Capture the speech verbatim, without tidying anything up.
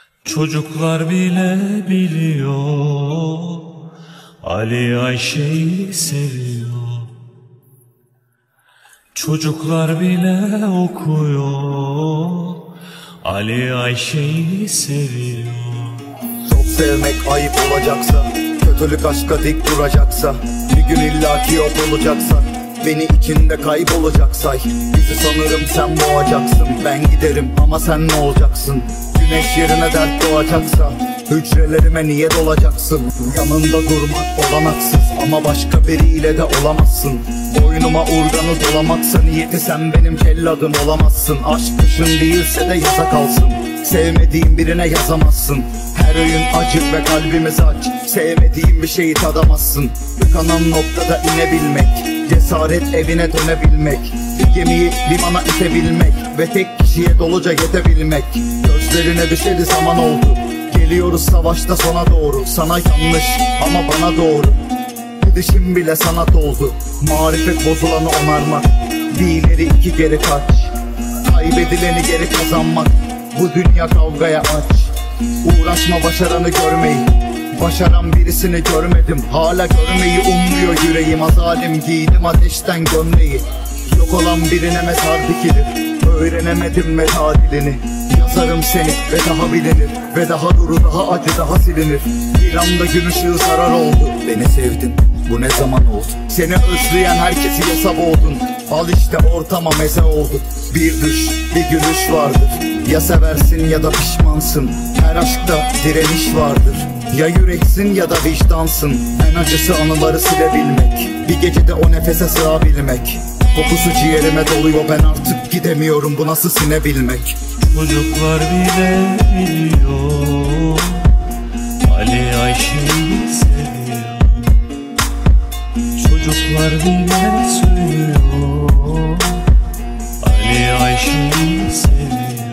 Çocuklar bile biliyor, Ali Ayşe'yi seviyor. Çocuklar bile okuyor, Ali Ayşe'yi seviyor. Çok sevmek ayıp olacaksa, kötülük aşka dik duracaksa, bir gün illaki yok olacaksak, beni içinde kaybolacak say. Bizi sanırım sen boğacaksın, ben giderim ama sen ne olacaksın? Güneş yerine dert doğacaksa, hücrelerime niye dolacaksın? Yanında durmak olanaksız ama başka biriyle de olamazsın. Boynuma urganı dolamaksa niyeti sen benim celladım olamazsın. Aşk kışın değilse de yaza kalsın, sevmediğin birine yazamazsın. Her öğün acı ve kalbimiz aç, sevmediğin bir şeyi tadamazsın. Tıkanan noktada inebilmek, cesaret evine dönebilmek, bir gemiyi limana itebilmek ve tek kişiye doluca yetebilmek. Gözlerine düşeli zaman oldu, geliyoruz savaşta sona doğru. Sana yanlış ama bana doğru, gidişim bile sanat oldu. Marifet bozulanı onarmak, bir ileri iki geri kaç. Kaybedileni geri kazanmak, bu dünya kavgaya aç. Uğraşma başaranı görmeyi, başaran birisini görmedim. Hala görmeyi ummuyor yüreğim, azalim giydim ateşten gömleği. Yok olan birine mezar dikilir, öğrenemedim veda dilini. Yazarım seni ve daha bilinir, ve daha duru daha acı daha silinir. Bir anda gün ışığı zarar oldu, beni sevdin bu ne zaman oldu? Seni özleyen herkesi yasa boğdun, al işte ortama meze olduk. Bir düş bir gülüş vardır, ya seversin ya da pişmansın. Her aşkta direniş vardır, ya yüreksin ya da vicdansın. En acısı anıları silebilmek, bir gecede o nefese sığabilmek. Kokusu ciğerime doluyor, ben artık gidemiyorum, bu nasıl sinebilmek? Çocuklar bile biliyor, Ali Ayşe'yi seviyor. Çocuklar bile söylüyor, Ali Ayşe'yi seviyor.